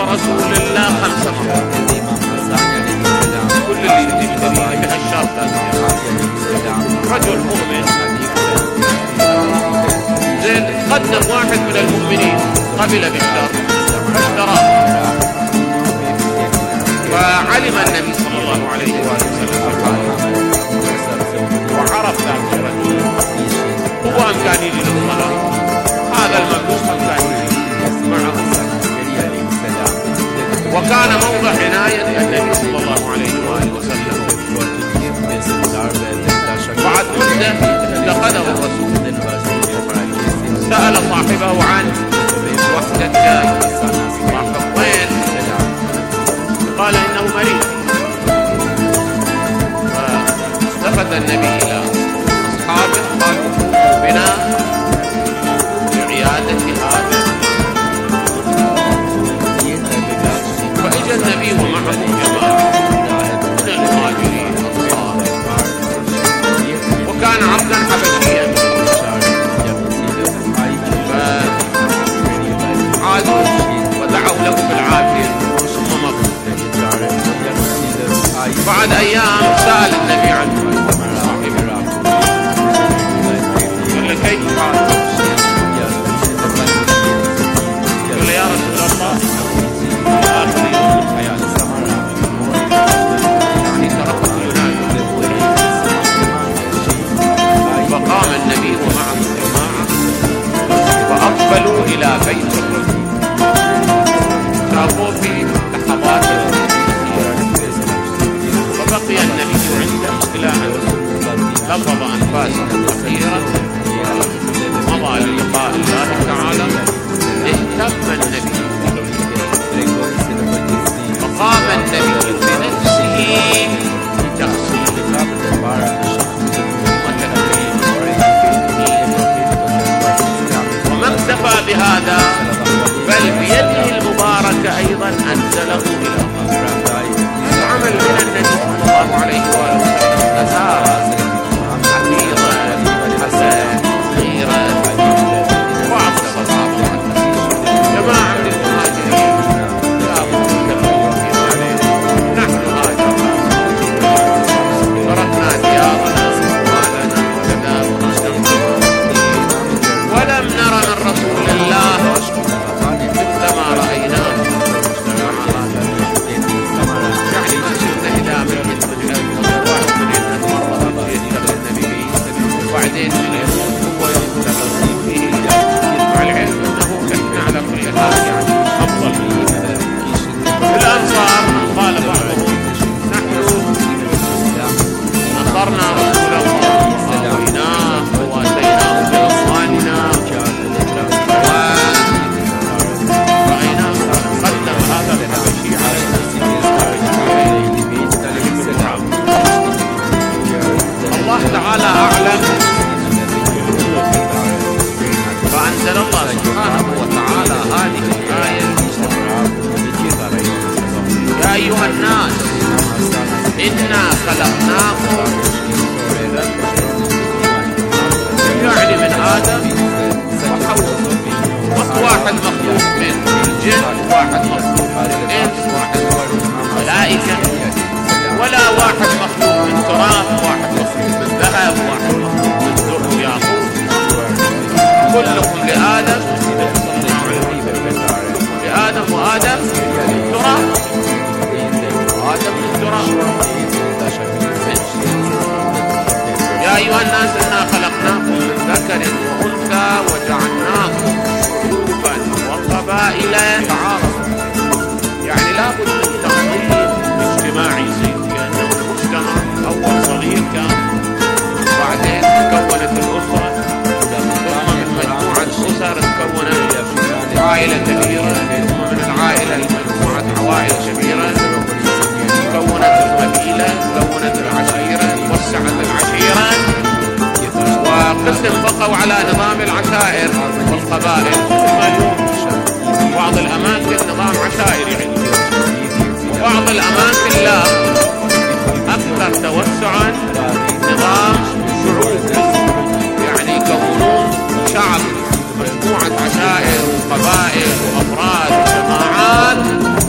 رسول الله 5 مرات. كل اللي يشتري بهالشرط رجل مؤمن زين قدم واحد من المؤمنين قبل بالشرط فاشتراه، فعلم النبي صلى الله عليه وسلم وعرف ذلك الرجل هو أمكاني للصلاة، هذا المبلوغ أمكاني معه، وكان موضع عناية النبي صلى الله عليه وآله وسلم. بعد مدة انتقده الرسول، سأل صاحبه عن وقت الداء، صاحب وين؟ قال إنه مريض. فالتفت النبي إلى أصحابه قالوا بنا بعيادة هذا، فإجا النبي ومعه جماعة من المهاجرين الأنصار، وكان عبدا حبشيا، فعادوا ودعوا له بالعافية ثم مضوا. بعد أيام سأل النبي عنه صاحبه، قال له كيف حالك؟ قال له يا رسول الله آخر يوم الحياة يعني تركت ينادي. فقام النبي ومعه جماعة وأقبلوا إلى بيت الرجل، شافوا في لحظات، فبقي النبي عنده إلى أن لفظ أنفاسه أخيرا مضى للقاء الله تعالى. اهتم النبي فقام النبي بنفسه بتغسيل وما اكتفى بهذا بل بيده المباركة أيضا أنزله إلى العمل من النبي صلى الله عليه وسلم. أثار حفيظا حسن صغيرا وعظ الصحابة جماعة من المهاجرين جابوا كلموا في معنى نحن هاجرنا تركنا ديارنا وأهلنا وجدارنا ولم نرى من رسول الله مثل ما رأيناه. يعني ما شفنا إذا من واحد من المرة يشتغل النبي وبعدين من يموت هو يشتغل فيه، مع العلم أنه كان على كل حال يعني أفضل الأنصار. قال بعضهم نحن نصرنا رسول الله وآويناه وواسيناه بأصواننا ورأيناه قدم هذا الحبشي على الله تعالى أعلم. فأنزل الله سبحانه وتعالى هذه الآية: يا أيها الناس إنا خلقناكم، يعني من آدم وحواء، واحد مخلوق من الجن، واحد مخلوق من الإنس، واحد ملائكة، ولا واحد مخلوق من تراب، واحد مخلوق من ذهب، واحد مخلوق من در وياقوت. كلكم لآدم، لآدم وآدم من تراب، وآدم من تراب. يا أيها الناس إنا خلقناكم من ذكر وأنثى وجعلناكم شعوبا وقبائل تعارفوا. يعني لابد من تنظيم اجتماعي زين، كأنه المجتمع أول صغير كان، وبعدين تكونت الأسرة، ثم من مجموعة أسر تكونت عائلة كبيرة، ثم من العائلة لمجموعة عوائل كبيرة، تكونت القبيلة، تكونت العشيرة، وسعت العشيرة، وقسم بقوا على نظام العشائر والقبائل. كما اليوم بعض الأماكن نظام عشائر يعني، وبعض الأماكن لا، أكثر توسعا نظام شعوب، يعني يكونون شعب، مجموعة عشائر وقبائل وأفراد وجماعات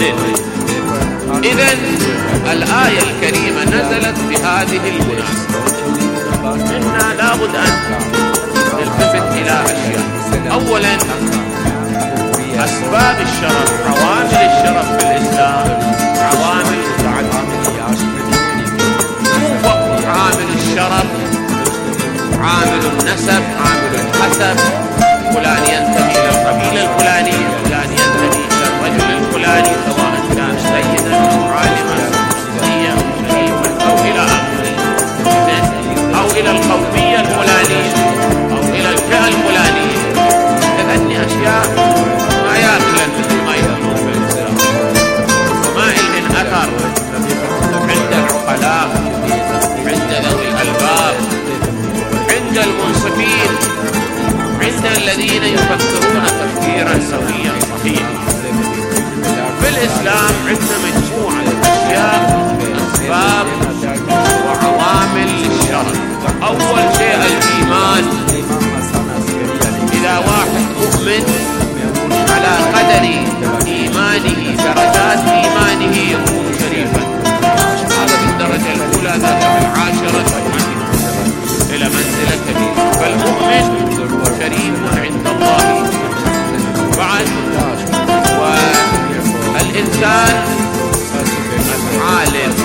زين. إذن الآية الكريمة نزلت بهذه المناسبة. إحنا لابد أن نلتفت إلى أشياء. أولا أسباب الشرف، عوامل الشرف في الإسلام عوامل متعددة. عامل الشرف، عامل النسب، عامل الحسب، فلان ينتمي إلى القبيلة الفلانية، فلان ينتمي إلى الرجل الفلاني، سواء كان سيدا أو عالما أو شريفا أو إلى آخره، أو إلى القومية الفلانية أو إلى الفئة الفلانية. هذه أشياء ما يأكلن مثل ما يأكلون في الإسلام، وما إلهن أثر عند العقلاء، عند ذوي الألباب، عند المنصفين، عند الذين يفكرون تفكيرا سويا صحيحا. في الإسلام عندنا مجموعة أشياء، أسباب وعوامل للشرف. أول شيء الإيمان. إذا واحد مؤمن على قدر إيمانه، درجات إيمانه، يكون شريفا. هذا بالدرجة الأولى، ذاك بالعاشرة إلى منزلة كبيرة. فالمؤمن شريف عند الله. بعد والإنسان عالم،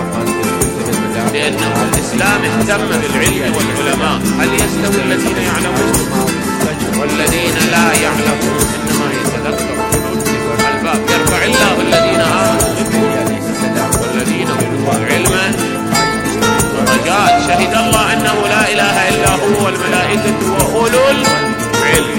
لأنه الإسلام اهتم بالعلم والعلماء. هل يستوي الذين يعلمون والذين لا يعلمون؟ إنما يتذكر أولو الألباب. يرفع الله الذين آمنوا منكم والذين أوتوا العلم درجات. شهد الله أنه لا إله إلا هو والملائكة وأولو العلم.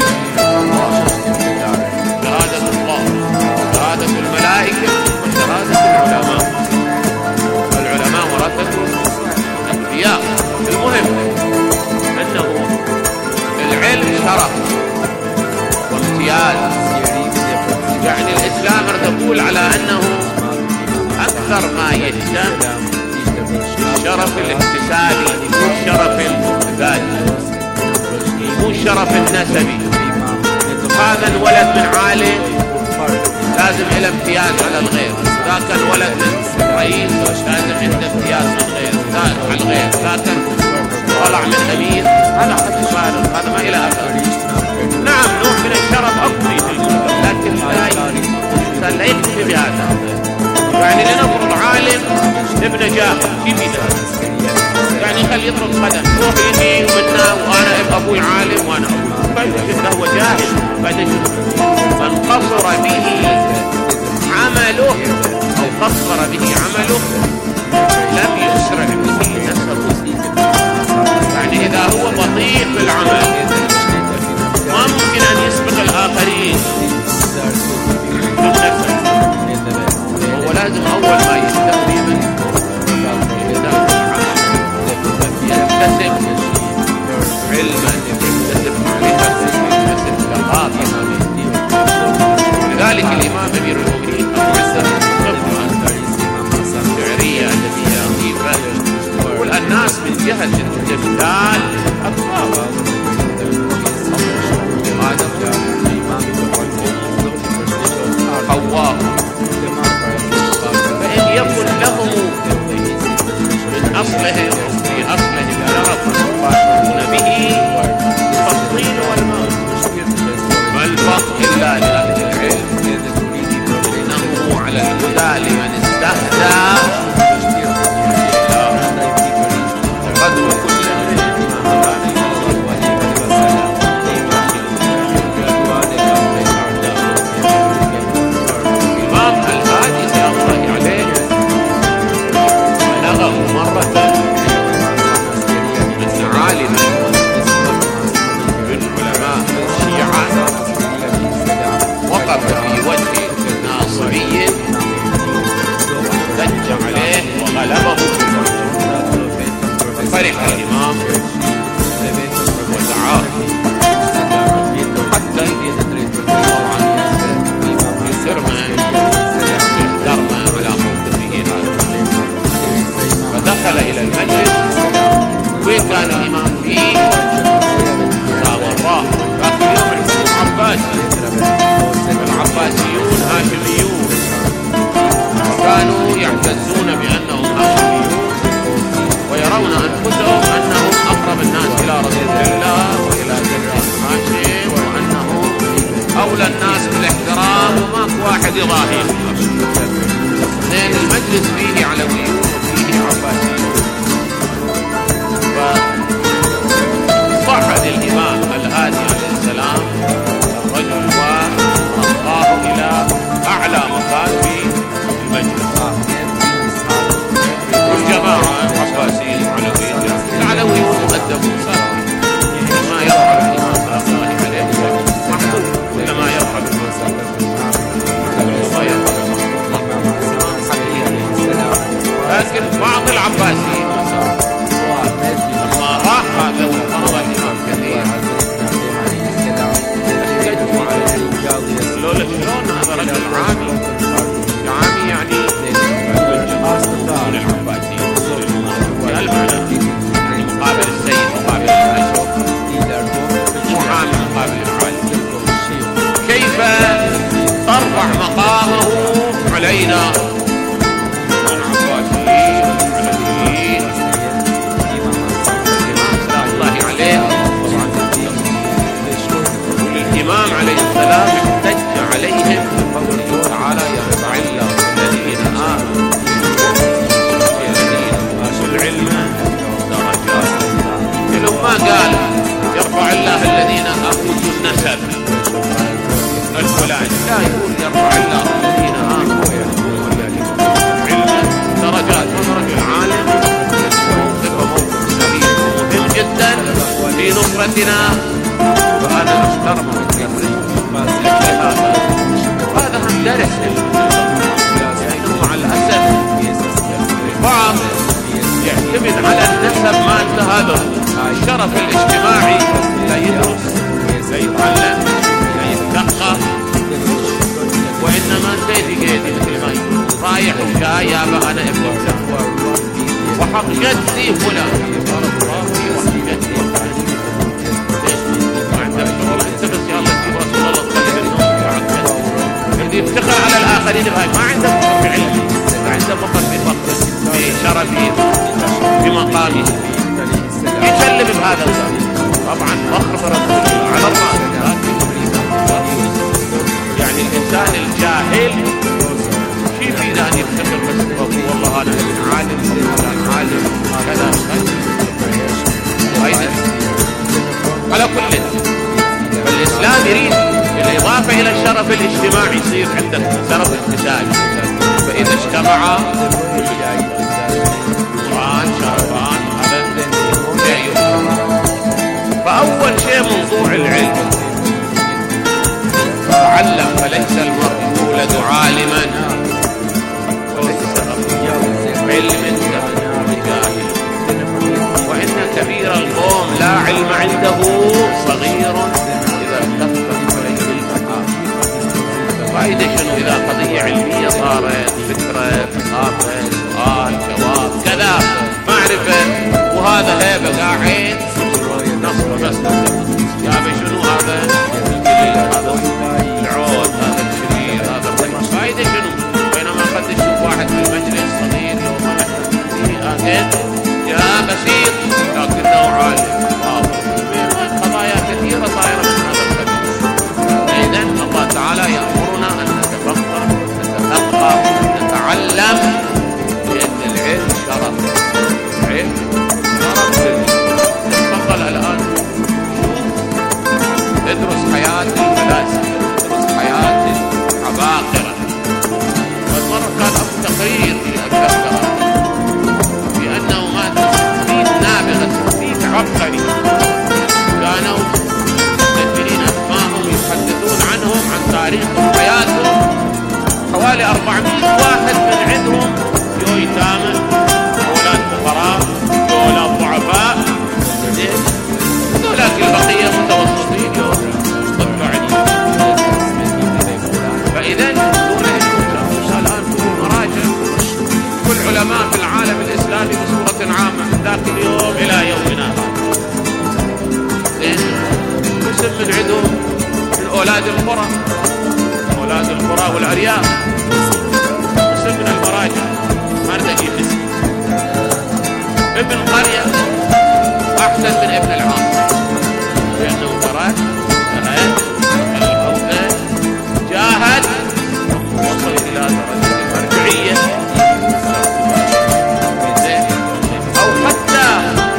شهادة الله، شهادة الملائكة، وشهادة العلماء. العلماء ورثة الأنبياء. المهم أنه العلم شرف وامتياز. يعني الإسلام تقول على أنه أكثر ما يهتم الشرف الاكتسابي، مو الشرف الذاتي، مو الشرف النسبي. هذا الولد من عالم لازم له امتياز على الغير، ذاك الولد من رئيس لازم عنده امتياز من غير على الغير، ذاك طلع من أمير. هذا حد فارغ، هذا ما إلى آخر. نعم نوع من الشرف أقوي في المجتمع، لكن الإنسان لا يكتفي بهذا. يعني لنفرض عالم ابن جاهل في ميدان، يعني خلي يضرب قدم، روح يمين ومنا، وأنا أبوي عالم وأنا أبوي. فإذا هو جاهل، من قصر به عمله أو قصر به عمله لم يسرع به نسبه. يعني إذا هو بطيء في العمل ما ممكن أن يسبق الآخرين بالنسب. هو لازم أول ما يستخدم يكتسب علما، يكتسب معرفة، يكتسب ثقافة. لذلك الإمام أمير المؤمنين أبو عزة الشعرية التي هي لطيفة يقول: الناس من جهة الجمال أكثر. حواء، فإن يكن لهم من أصلهم في أصلهم شرف يفاخرون به فالطين والماء، ما الفضل إلا لأهل العلم، إنه على الهدى لمن استهدى قدر كل فرح الإمام ودعاه حتى طبعا يسرنا يحضرنا على موقفه هذا. فدخل إلى المجلس وين كان الإمام فيه؟ وراه ذاك اليوم الحكم عباسي، والعباسيون هاشميون، يعتزون بأنهم هاشميون ويرون أنفسهم أنهم أقرب الناس إلى رسول الله وإلى جده هاشم وأنهم أولى الناس بالاحترام وماكو واحد يضاهيهم. لأن المجلس فيه علويون وفيه عباسيون. فصعد الإمام الهادي عليه السلام الرجل ورقاه إلى أعلى مكان في المجلس. والجماعة العباسيين العلويين العلويون مؤدبون ما يرفع الإمام صلى الله عليه وسلم محبوب كل ما يرفع لكن بعض العباسيين لما راح هذا وطلب الإمام كثير قالوا له شلون هذا رجل عامي يعني من العباسيين المعنى مقابل السيد مقابل الأشرف محامي مقابل العالم كيف ترفع مقامه علينا الإمام عليه السلام احتج عليهم بقوله تعالى يرفع الله الذين آمنوا العلم درجات. لو ما قال يرفع الله الذين أوتوا النسب الفلاني لا يقول يرفع الله الذين آمنوا العلم درجات. ورجل عالم موقف سليم مهم جدا في نصرتنا وأنا أحترمه هذا هم درس لأنه مع الأسف البعض يعتمد على النسب ما انتهى له الشرف الاجتماعي لا يدرس لا يتعلم لا يتثقف وإنما سيدي قيدي مثل ما يقول رايح وجاي يابا أنا ابن فلان وحق جدي فلان يفتخر على الآخرين بهاي ما عنده فخر في علمه عنده فخر في فقره في شرفه في مقامه يكلم بهذا طبعا فخر برسول الله على الرأس. يعني الإنسان الجاهل شي في ذا أن يفتخر بس والله أنا عالم عالم كذا وأيضا على كل فالإسلام يريد بالإضافة إلى الشرف الاجتماعي يصير عندك شرف اقتصادي. فإذا اجتمع قرآن شرفان هذا شيء. فأول شيء موضوع العلم تعلم فليس المرء يولد عالما وليس علم جاهل وإن كبير القوم لا علم عنده صغير إذا اتفق عليه الفقه. فائدة شنو إذا قضية علمية صارت فكرة ثقافة سؤال جواب كذا معرفة وهذا هيبة قاعد نصر بس جابه شنو هذا العود هذا الشرير هذا الرجل فائدة شنو. بينما قد تشوف واحد في المجلس صغير لو ما نحن جاء بسيط لكنه عالم قضايا كثيرة صايرة من هذا القبيل. إذن الله تعالى يأمرنا أن نتفقه نتثقف نتعلم لأن العلم شرف. العلم شرف. تفضل الآن ادرس حياة الفلاسفة ادرس حياة العباقرة. والمرة كان أبو تقرير في أبو بأنه مات 60 نابغة 60 عبقري كانوا مسجلين أسماءهم يتحدثون عنهم عن تاريخهم حياتهم حوالي 400 واحد من عندهم يو يتامى أولاد فقراء أولاد ضعفاء ولكن البقية متوسطين يو مستطلعين. فإذا الآن كل مراجع كل علماء في العالم الإسلامي بصورة عامة من ذاك اليوم إلى يومنا قسم من عندهم من أولاد القرى والأرياف قسم من المراجع مردجي مسكين. ابن قرية أحسن من ابن العاصمة، لأنه ترك الأوثان، جاهد، وصل إلى درجة المرجعية، أو حتى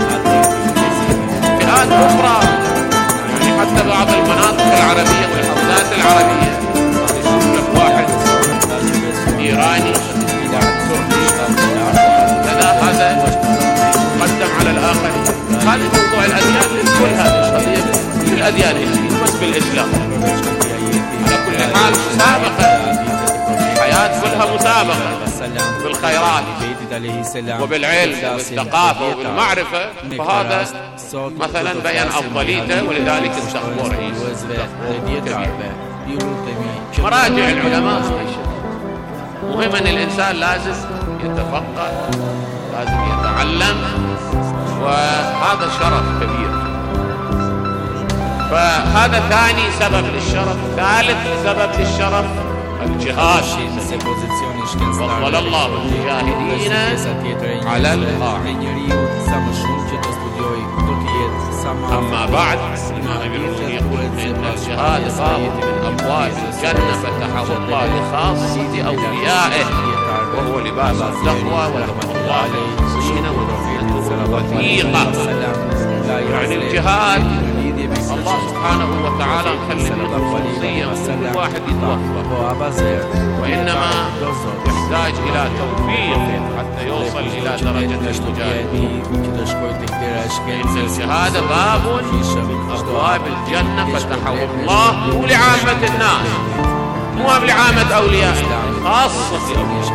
فئات أخرى، يعني حتى بعض المناطق العربية والحوزات العربية يشوف واحد إيراني كذا، هذا مقدم على الآخرين. هذا موضوع الأديان، كل هذه القضية في الأديان بس بالإسلام. على كل حال مسابقة، الحياة كلها مسابقة بالخيرات وبالعلم وبالثقافة وبالمعرفة. فهذا مثلا بيان أفضليته، ولذلك انتخبوا رئيس كبير. مراجع العلماء مهم أن الإنسان لازم يتفقه، لازم يتعلم، وهذا شرف كبير. فهذا ثاني سبب للشرف. ثالث سبب للشرف الجهاد. فضل الله المجاهدين على القاعدين. أما بعد، الإمام ابن يقول إن الجهاد باب من أبواب الجنة فتحه الله لخاصة أوليائه، وهو لباس التقوى ولحم الله للمحسنين ورحمته وثيقة. يعني الجهاد الله سبحانه وتعالى مخلي خصوصية كل واحد يتوفق، وإنما يحتاج إلى توفيق حتى يوصل إلى درجة المجاهد. إن الجهاد باب من أبواب الجنة فتحه الله لعامة الناس، مو لعامة أولياء، خاصة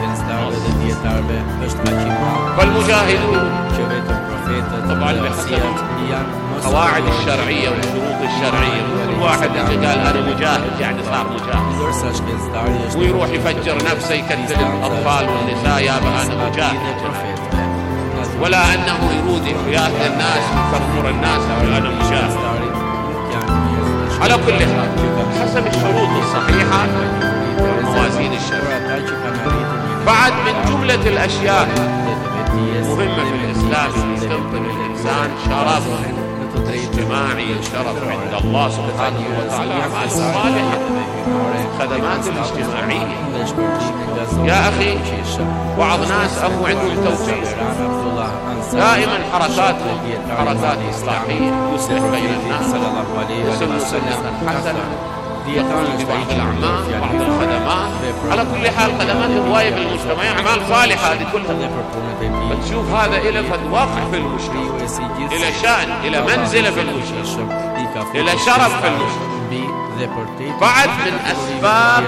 فالمجاهدون طبعا بحسب القواعد الشرعية والشروط الشرعية. كل واحد إذا قال أنا مجاهد يعني صار مجاهد، ويروح يفجر نفسه يكتل الأطفال والنساء يا أنا مجاهد، ولا أنه يريد يأتي الناس يكفر الناس أنا مجاهد. على كل حال حسب الشروط الصحيحة والموازين الشرعية. بعد من جملة الأشياء مهمة في الإسلام يستمتع الإنسان شرف اجتماعي، شرف عند الله سبحانه وتعالى، أعمال صالحة، خدمات الاجتماعية. يا أخي بعض ناس أبو عندهم توفيق، دائما حركات إصلاحية، يصلح بين الناس، يسن سنة حسنة، يقوم ببعض الأعمال، بعض الخدمات. على كل حال خدمات هواية بالمجتمع، أعمال صالحة هذه كلها. بتشوف هذا إلى واقع في المجتمع، إلى شأن، إلى منزلة في المجتمع، إلى شرف في المجتمع. بعد من أسباب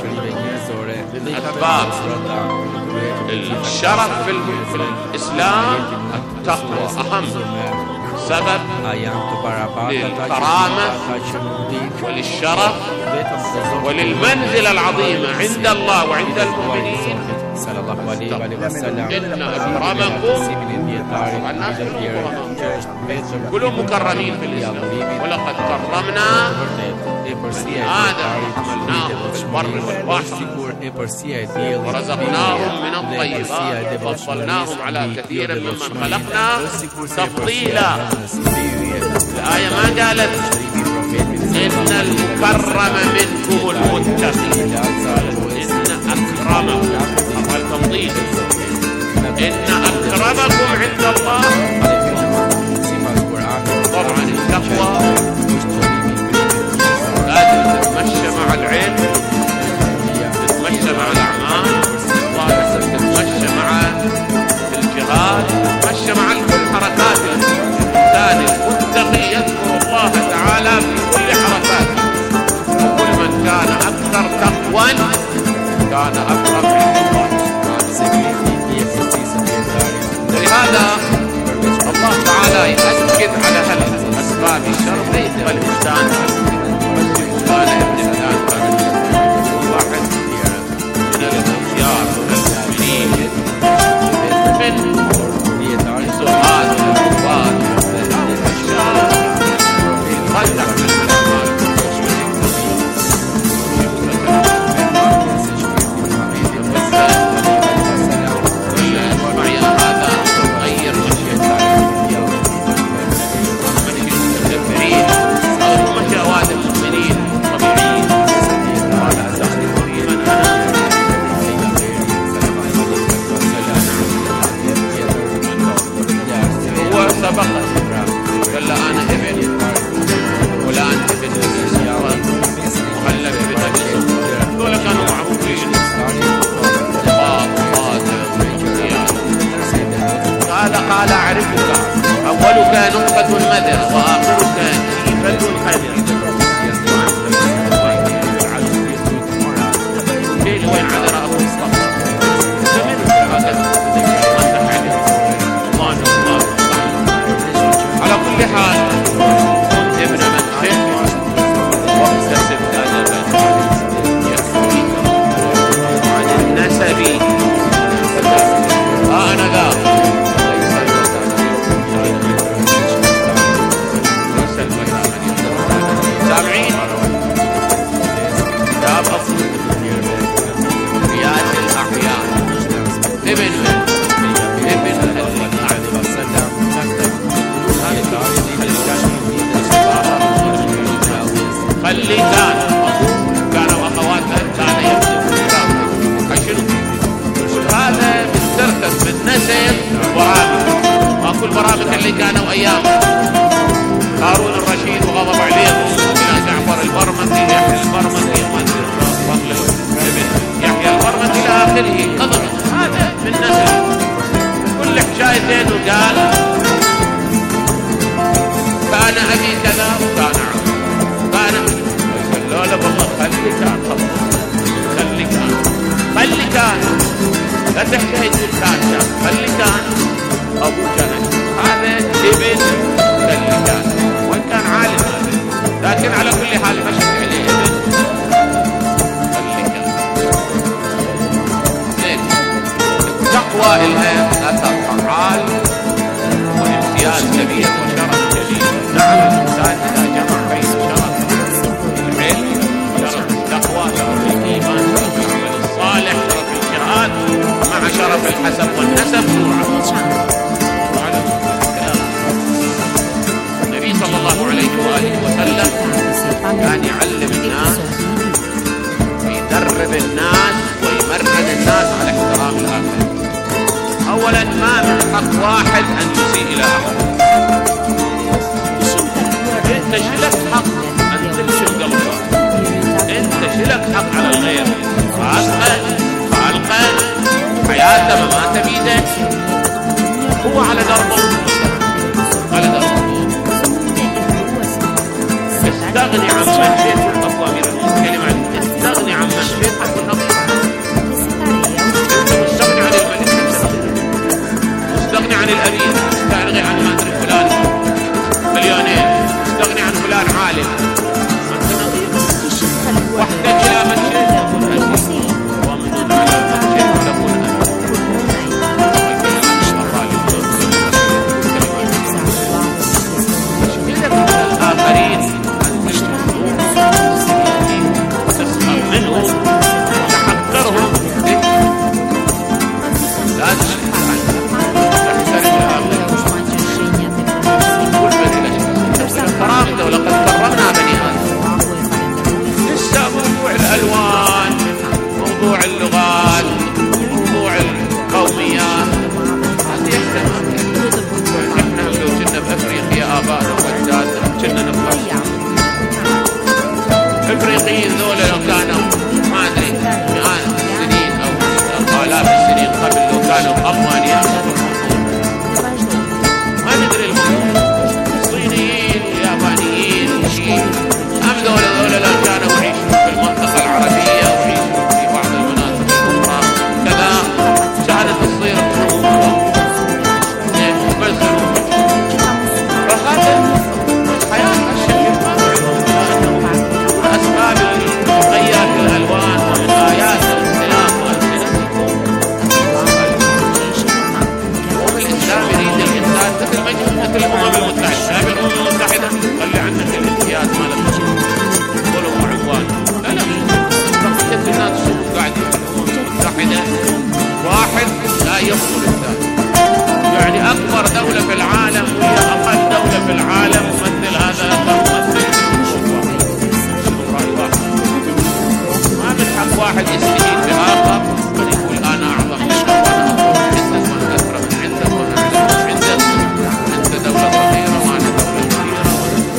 الشرف في الإسلام التقوى أهم سبب للكرامة وللشرف وللمنزلة العظيمة عند الله وعند المؤمنين. إن أكرمكم، الناس كلهم مكرمين في الإسلام، ولقد كرمنا بني آدم وحملناهم في البر والبحر ورزقناهم من الطيبات وفضلناهم على كثير ممن خلقنا تفضيلا. الآية ما قالت إن المكرم منكم المتقين، إن أكرمكم التفضيل، إن أكرمكم عند الله. طبعا التقوى لازم تتمشى مع العلم، تتمشى مع الأعمال الصالحة، تتمشى مع الجهاد، تتمشى مع كل حركات الإنسان المتقي، يذكر الله تعالى في كل حركاته. وكل من كان أكثر تقوى كان أكرم عند الله. ولهذا الله تعالى يؤكد على هالأسباب الشرف ليس الإنسان قال ابن فلان واحد من الأخيار المؤمنين من سؤال الكفار الشرف يتخلق من الأعمال كل من نسل برامج، ماكو البرامج اللي كانوا ايام هارون الرشيد وغضب عليهم الى جعفر البرمكي، يحيى البرمكي، يحيى البرمكي الى اخره، قضى هذا من نسل كل حكايتين وقال كان ابي كذا وكان كان قال له والله خلي كان خلي كان لا تحكي تقول كان خلي كان ابو كان هذا ابن خلي كان وان كان عالم هذا، لكن على كل حال مشت عليه ابن خلي كان. زين التقوى لها اثر فعال وامتياز كبير وشرف جليل. نعم الانسان اذا جمع بين شرف العلم، شرف التقوى، شرف الايمان، شرف العمل الصالح، شرف الجهاد، مع شرف الحسب والنسب النبي صلى الله عليه وآله وسلم كان يعلم الناس ويدرب الناس ويمرن الناس على احترام الآخر. أولا ما من حق واحد أن يسيء إلى أحد، انت شلك حق أن تلشم قلبك، انت شلك حق على الغير، خالقه حياته مماته بيده، هو على دربه استغني عن من شئت الأقوامر كلمة استغني عن من شئت انت مستغني عن الملك، مستغني عن الأمير، مستغني عن ما أدري فلان مليونين، مستغني عن فلان عالم، واحتاج إلى من شئت ومن على من شئت تكون الآخرين تسخر منهم وتحقرهم، لا تشرك كرامته. ولقد كرمنا بني آدم. لسه موضوع الألوان، موضوع اللغات، موضوع القوميات هذه احتمال. احنا لو كنا بأفريقيا آبائنا وأجدادنا كنا نفهم الافريقيين ذولا لو كانوا ما ادري مئات السنين او الاف السنين قبل، لو كانوا اموانيات ما ندري الصينيين واليابانيين والشين، ام ذولا لو كانوا يعيشون في المنطقه العربيه ويعيشون في بعض المناطق الاخرى كذا كانت تصير فهذا حياه الشكل أسباب تغير الألوان ومن آيات الاختلاف والألسنة. والإسلام يريد الإنسان مثل الأمم المتحدة، الأمم المتحدة خلي عنك الامتياز مالك ولو عنوان، لا بقية الناس شوفوا قاعدين في الأمم المتحدة واحد لا يصل الثاني، يعني أكبر دولة في العالم وهي أقل دولة في العالم مثل هذا مثل حق واحد يستهين بآخر ويقول أنا أعظم منك وأنا أكثر من عندك وأنا أعلم من عندك، أنت دولة صغيرة وأنا دولة كبيرة،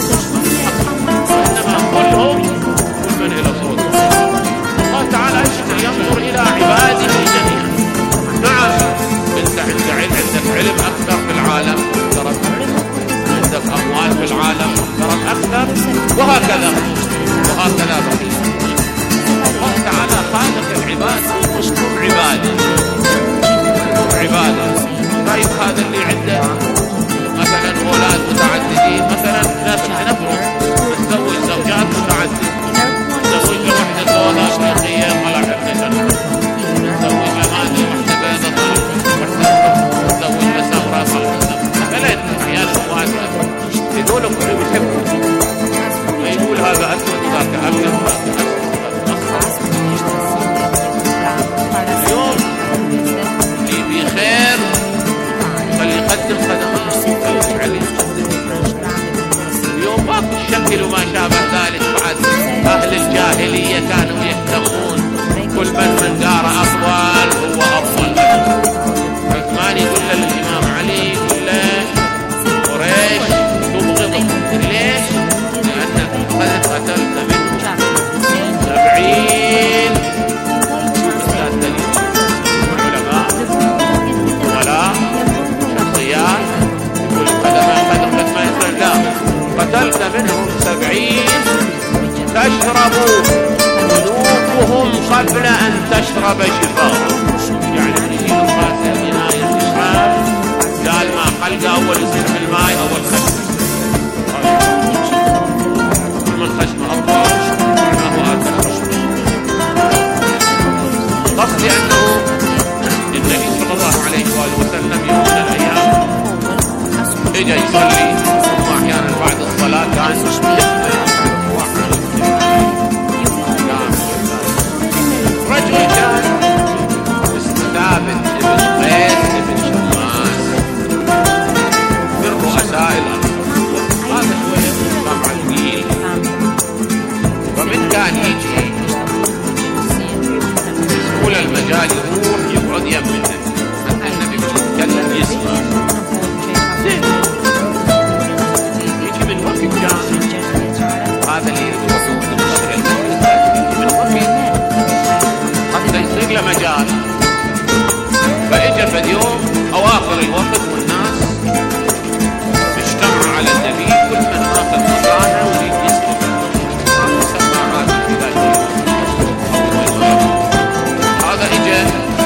وإنما كلهم كل من إلى صوته. الله تعالى ينظر إلى عباده جميعا. نعم أنت عندك علم أكثر في العالم، عندك أموال في العالم أكثر، وهكذا بقية. الله تعالى خالق العباد ومشكور عباده. طيب هذا اللي عنده مثلا اولاد متعددين، مثلا نفرض نتزوج زوجات متعدده، نتزوج واحده سوداء افريقيه طلع ابن سنه، نتزوج مادي واحده بيضاء طلع واحده، نتزوج سمراء طلع مثلا عيال اخواتنا هذول كلهم يحبوا ويقول هذا اسود وذاك ابيض وذاك اسود. اليوم اللي بخير خلي يقدم خدمات خلي اليوم باقي الشكل وما شابه ذلك. بعد أهل الجاهلية كانوا يهتمون كل من قارئ أطوال هو أفضل، أرسلت منهم 70 تشرب ملوكهم قبل أن تشرب شفاهم. يعني يجي القاسم نهاية الإشعار قال ما حلقة أول يصير في الماء أول خشم، من خشم أطول معناه آكل خشم. قصدي أنه النبي صلى الله عليه وآله وسلم يوم من الأيام إجا يصلي، ثم أحيانا بعد الصلاة كان رجل كان اسمه ثابت بن قيس بن شماس من رؤساء الأرض، هذا شوية طبعا ثقيل، فمن كان يجي كل المجال يروح يقعد يمه حتى النبي يتكلم يسمع. يجي من وقت كان هذا اللي يروح من وقت حتى يصير له مجال. فاجا في اليوم اواخر الوقت والناس اجتمعوا على النبي، كل من اخذ مكانه ويريد يسمع سماعات الهدايه. هذا اجا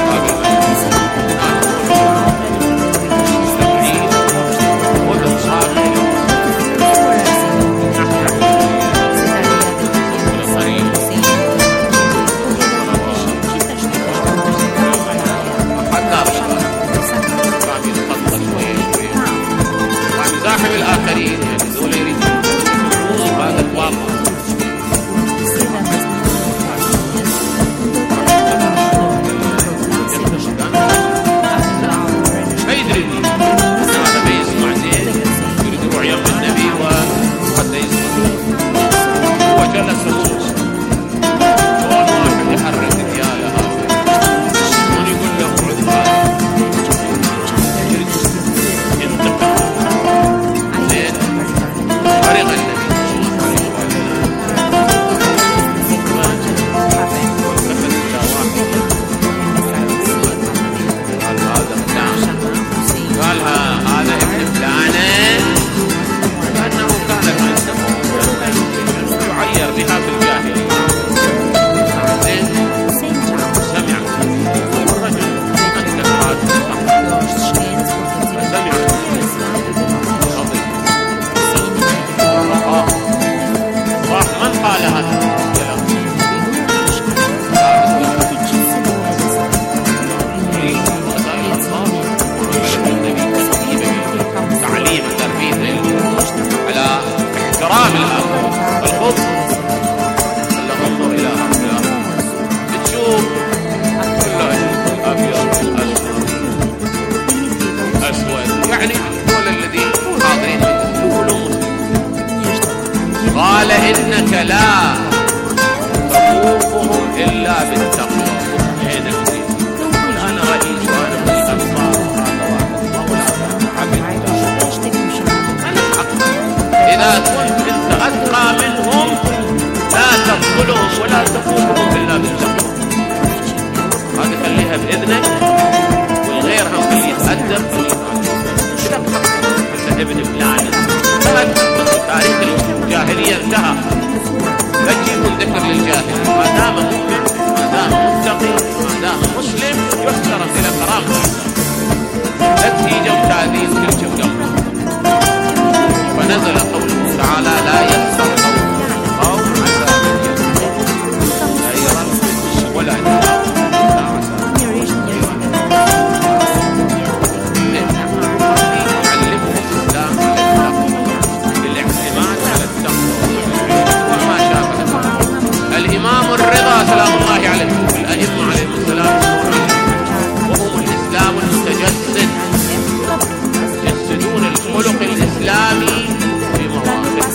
الآخرين يعني دول يريدون هذا الواقع. ما يدري هذا ما يسمع زين، يريد يروح يم النبي وحتى يسمع. هو جلس واحد يحرك دياله هذا ويقول له قال إنك لا تفوقهم إلا بالتقوى. تقول أنا رئيس وأنا من الأنصار إذا كنت أنت أتقى منهم لا تقتلهم ولا تفوقهم إلا بالتقوى. هذه خليها بإذنك والغيرها خليه يتأدب أنت ابن فلان. تاريخ الجاهلية انتهى، لا تجيبون ذكر للجاهل. ما دام مؤمن، ما دام متقي، ما دام مسلم يحترم إلى كرامته. لا تيجي وتعذيب كل شيء. فنزل قوله تعالى لا يخسر قوم عسى لا يرى ولا يرى الإمام الرضا سلام الله عليه والأئمة عليهم السلام وهم الإسلام المتجسد، يجسدون الخلق الإسلامي في مواقف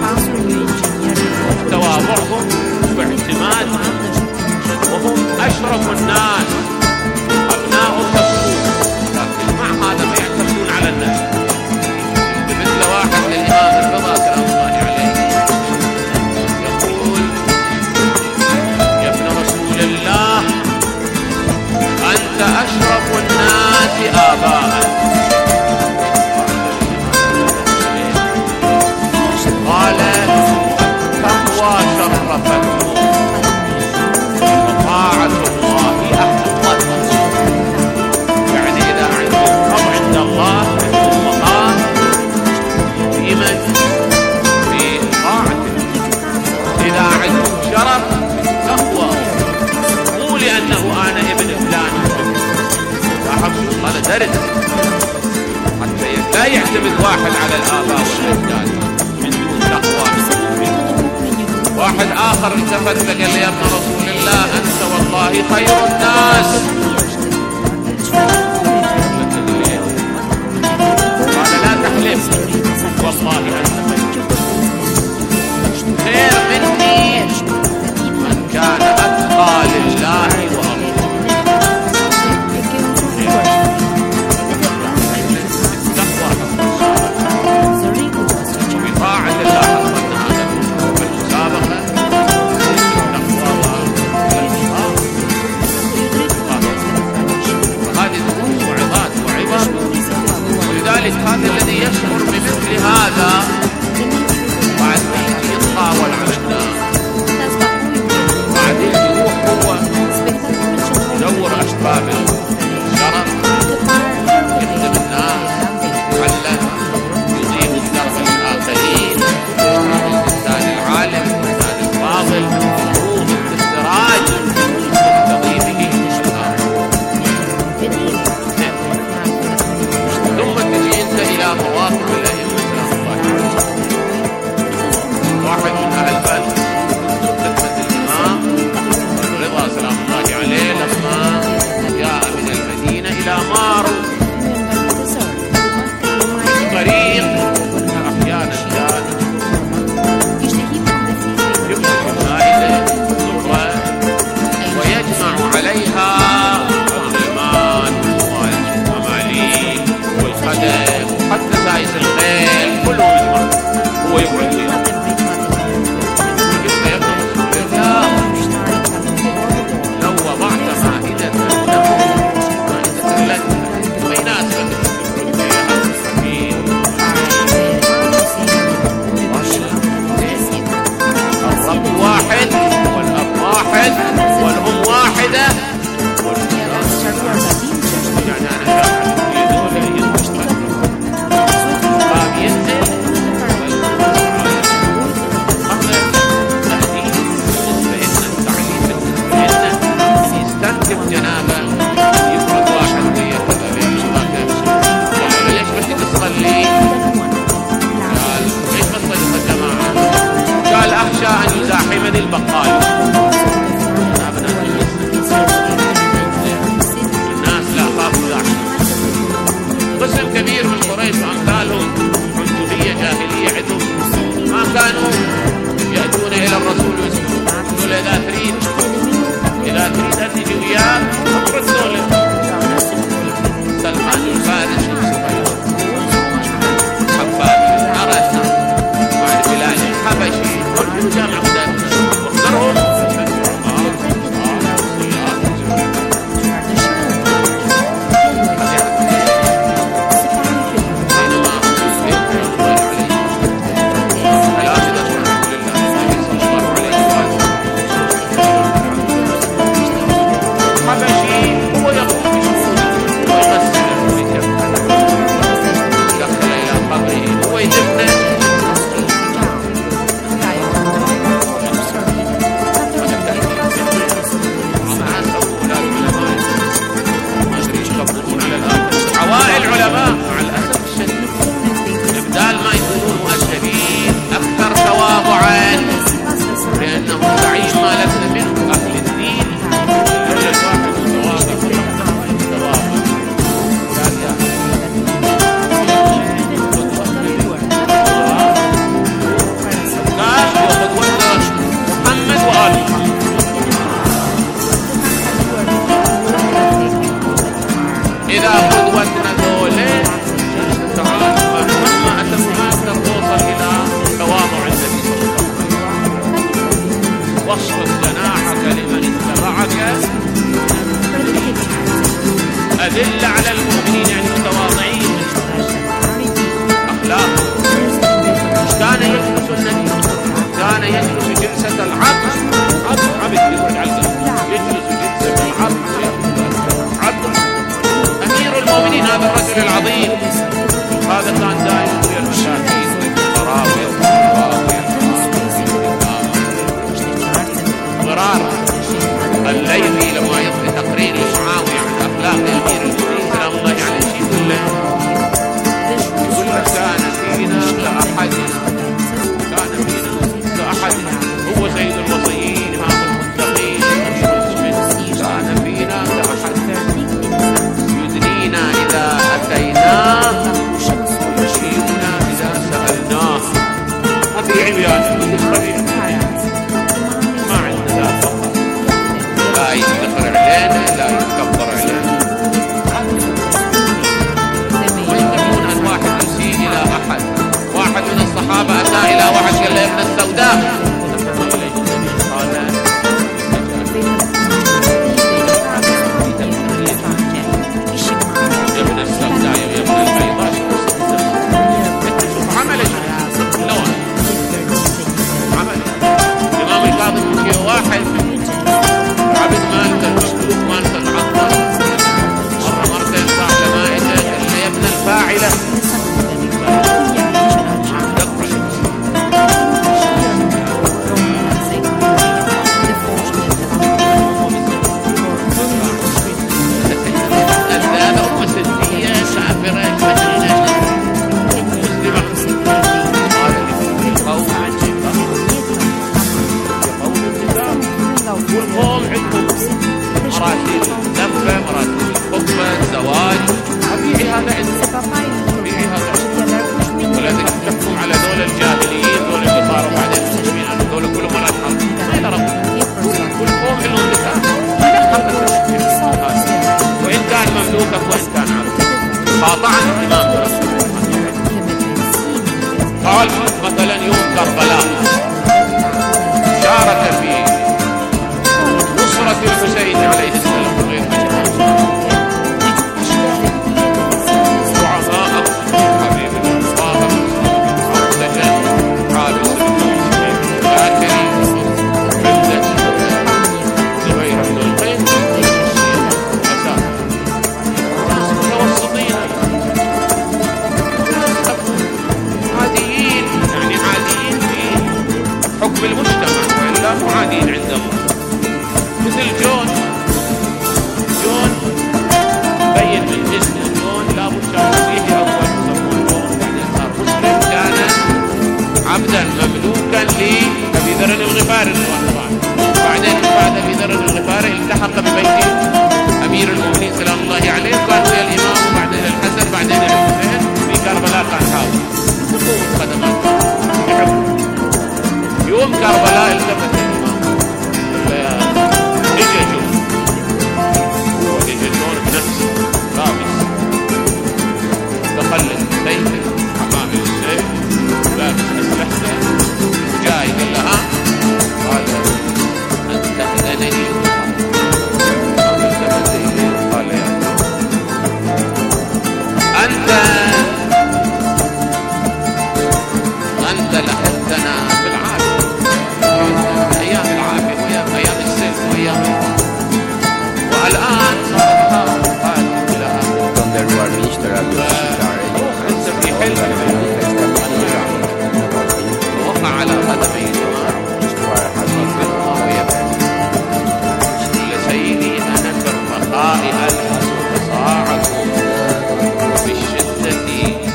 وتواضعهم واعتمادهم، وهم أشرف الناس أبناء الرسول، لكن مع هذا ما يعتمدون على الناس. مثل واحد للإمام الرضا سلام الله عليه يقول يا ابن رسول الله أنت أشرف الناس آباء. فرد، حتى لا يعتمد واحد على الآباء والأجداد من دون تقوى. واحد آخر التفت فقال لي يا ابن رسول الله أنت والله خير الناس. قال لا تحلف والله أنت خير مني من كان أتقى لله وأمره. بطاعة الله حصلنا هذا بالمسابقة هذه دروس وعظات وعبر. ولذلك هذا الذي يشعر بمثل هذا بعد ما يجي يتطاول على الناس، بعدين يروح هو يدور أسباب الشرف، يخدم الناس، يتعلم، يضيف الدرس للآخرين، الإنسان العالم، الإنسان الفاضل، المفروض الاستراج تضيفه ثم تجي أنت إلى مواقف الأئمة. واحد من أهل البلد خدمة الإمام الرضا سلام الله عليه لما جاء من المدينة إلى مارو طريق أحيانا جاء يمسك المائدة الزهرة ويجمع عليها الغلمان والمماليك والخدم وحتى سايس الخيل كلهم يجمع، هو يقعد وياه. لو وضعت مائدة له لك ما يناسب الرب واحد والأب واحد والأم واحدة يعني أنا باب ينزل يستنتج جنابه يفرد واحد ويا كذا بين الشباب. قال ليش بدك تصلي؟ قال ليش ما تصلي في الجماعة؟ قال أخشى أن يزاحمني البقال. الناس لا خاف يزاحم. قسم كبير من قريش أمثالهم عنصرية جاهلية عندهم ما كانوا يأتون إلى الرسول ويسألون يقول إذا تريد أن تجي وياه أقرصوا له سلمان الفارسي حباب العرس مع البلاد الحبشي كلهم جامع مدرس واخترهم أذلة على المؤمنين يعني متواضعين أخلاق. كان يجلس النبي كان يجلس جلسة العبد عبد يقعد على يجلس جلسة العبد عبد أمير المؤمنين هذا الرجل العظيم هذا كان دائما ويا المساكين والفقراء ضرار الليثي لما يقضي تقرير معاوية عن أخلاق أمير المؤمنين سلام الله عليه والقوم عندهم مراتب دفة، مراتب الخطبة، الزواج، طبيعي هذا عندهم، طبيعي هذا عندهم. ولذلك تحكم على دول الجاهليين، دول اللي صاروا بعدين مسلمين، دول كلهم مرات حرب ما يعرفون. والقوم لهم نكاح وإن كان مملوكا وإن كان عربا. قاطعا الإمام قال مثلا يوم كربلاء شارك في نصرة الحسين عليه السلام وغير ضعفاء حبيب الطاهر مرتجى حابس الكاتري عزة زهير بن القيس متوسطين عاديين، يعني عاديين في حكم المجتمع وإلا مو عاديين عند الله. مثل جون بين من جسمه، جون لا بد كان مسيحي أول يسمون جون، بعدين صار مسلم، كان عبدا مملوكا لأبي ذر الغفاري بعدين بعد أبي ذر الغفاري التحق ببيت أمير المؤمنين سلام الله عليه، كان ويا الإمام وبعدين الحسن بعدين الحسين في كربلاء، كان حاضر حكومة خدمات. يوم كربلاء التفت الإمام إجا جون بنفس لابس متخلف بيته حمام السيف لابس أسلحته جاي قال لها قال أنت أذنني، قال يا أنت لحقتنا بالعافية، أيام العافية وأيام السلم وأيام، والآن صارت قال لها أنت في حلم وقع على قدمي سيدي أنا في الرخاء ألحس تصاعكم وفي الشدة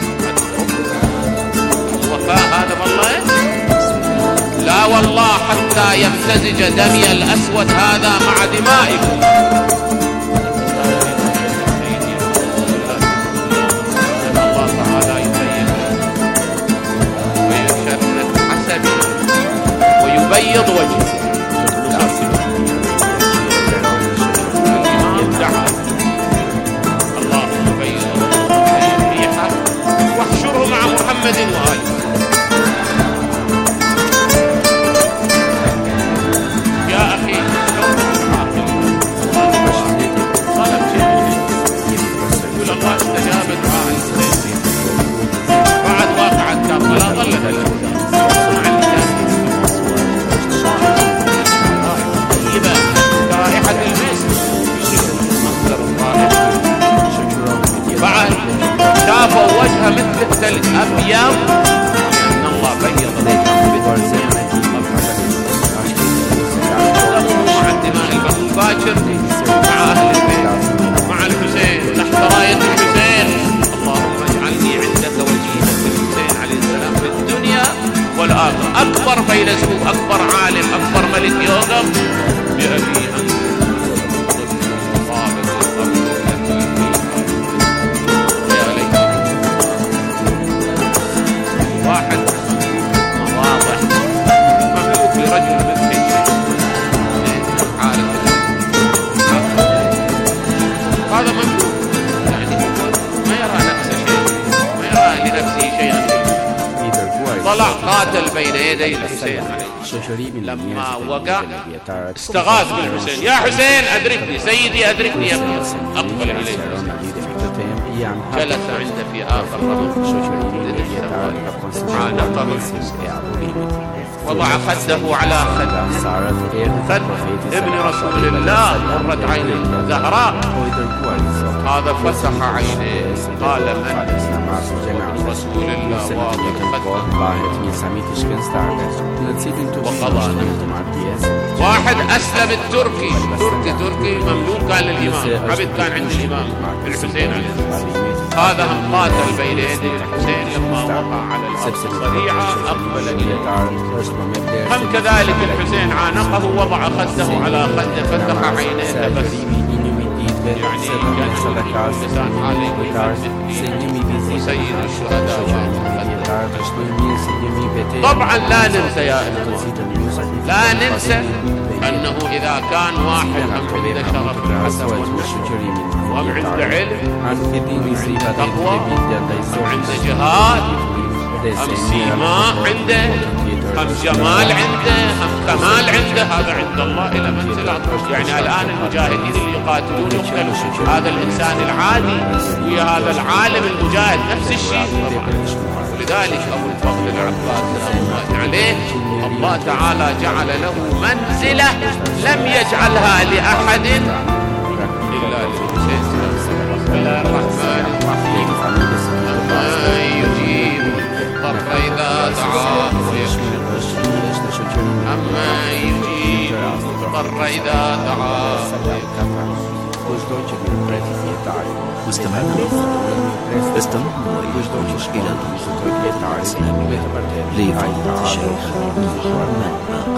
الوفاء. هذا والله لا والله حتى يمتزج دمي الأسود هذا مع دمائكم. الله تعالى يبين ويشرف حسبي ويبيض وجهه. الإمام دعا اللهم بيض ريحه واحشره مع محمد وآله. يا أخي طلب شيء يقول الله استجاب دعاء الحسين بعد واقعة كربلاء ظلت الأنسان مع طيبة رائحة المسك مصدر الرائحة. بعد شافوا وجهه مثل الثلج أبيض لأن الله بيض مع الدماء الباكر مع أهل البيت مع الحسين تحت راية الحسين. اللهم اجعلني عندك وجيها بالحسين عليه السلام في الدنيا والآخرة. أكبر فيلسوف، أكبر عالم، أكبر ملك يوقف بأبي أنت واحد واضح مملوك لرجل بالحج حالة هذا مملوك، يعني ما يرى نفسه شيء، ما يرى لنفسه شيئا. طلع قاتل بين يدي الحسين لما وقع استغاث بالحسين، يا حسين أدركني سيدي أدركني يا ابني. أقبل إليه جلس عنده في آخر رمض عانقه وضع خده على خد ابن رسول الله قرة عين زهراء. هذا فسح عينيه قال من رسول الله وقضى واحد أسلم التركي تركي مملوك كان للإمام، عبد كان عند الإمام الحسين عليه السلام. هذا هم قاتل بين يدي الحسين لما وقع على الأرض صريعة أقبل إليه. هم كذلك الحسين عانقه ووضع خده على خده فتح عينيه تبسم، يعني كان لسان حالي وسيد الشهداء. طبعا لا ننسى يا إخوان، لا ننسى أنه إذا كان واحد هم عنده شرف الحسن وهم عنده علم، هم تقوى، هم عنده جهاد، هم سيماء عنده، هم جمال عنده، هم كمال عنده، هذا عند الله إلى منزلة. يعني الآن المجاهدين اللي يقاتلون يقتلوا هذا الإنسان العادي ويا هذا العالم المجاهد نفس الشيء. ولذلك أبو الفضل العباس رحمه عليه الله تعالى جعل له منزلة لم يجعلها لأحد إلا للحسين. بسم الله الرحمن الرحيم. أما يجيب الضر إذا دعاه أما يجيب الضر إذا دعاه. استمعوا إلى الإسلامية لفضيلة الشيخ محمد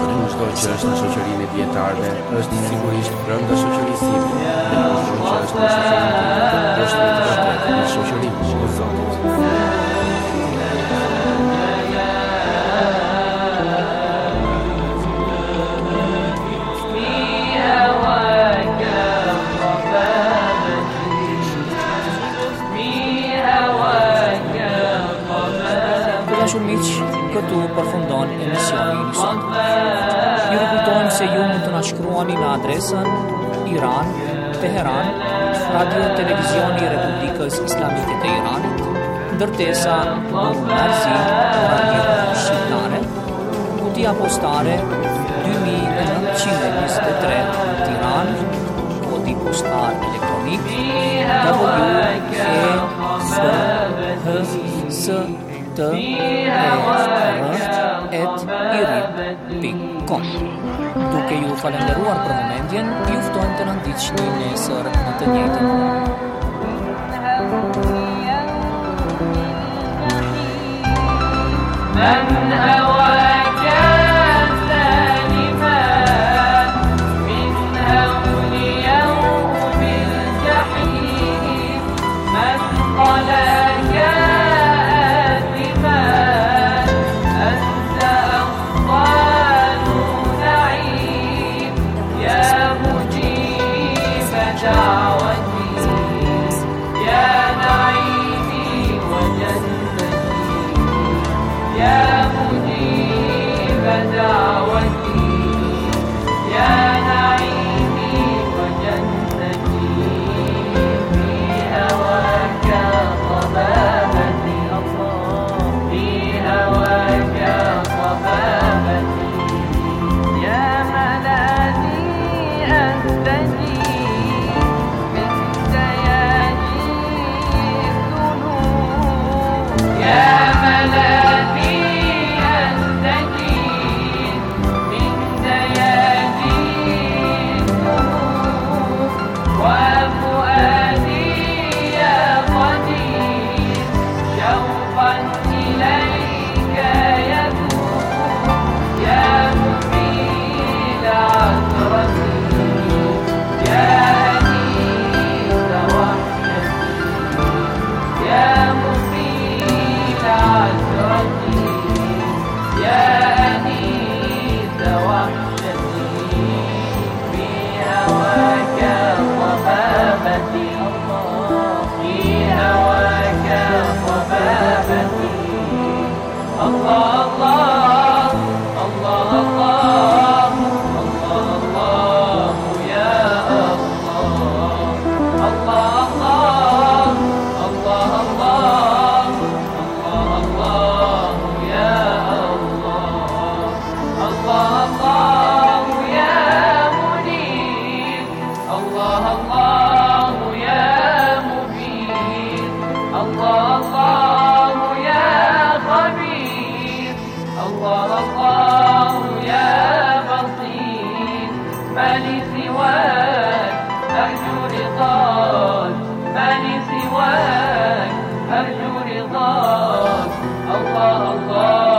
këtu përfundon emisioni i sotëm. Ju rikujtojmë se ju mund të na shkruani në adresën Iran, Teheran, Radio Televizioni Republikës Islamike të Iranit, ndërtesa Marzi, Radio Shqiptare, kutia postare 2923 Tiranë, kodi postar elektronik WHSTER@iran.com. Duke ju falenderuar për vëmendjen, ju ftojmë të na ndiqni nesër në të njëjtën orë. سواك أرجو رضاك، ما لي سواك أرجو رضاك. الله الله